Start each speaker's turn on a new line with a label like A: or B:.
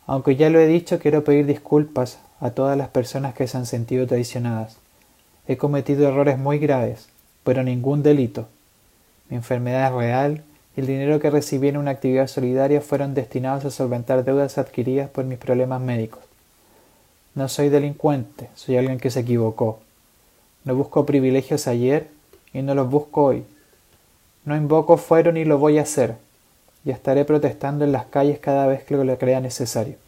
A: Aunque ya lo he dicho, quiero pedir disculpas a todas las personas que se han sentido traicionadas. He cometido errores muy graves, pero ningún delito. Mi enfermedad es real y el dinero que recibí en una actividad solidaria fueron destinados a solventar deudas adquiridas por mis problemas médicos. No soy delincuente, soy alguien que se equivocó. No busco privilegios ayer y no los busco hoy. No invoco fuero ni lo voy a hacer, y estaré protestando en las calles cada vez que lo crea necesario.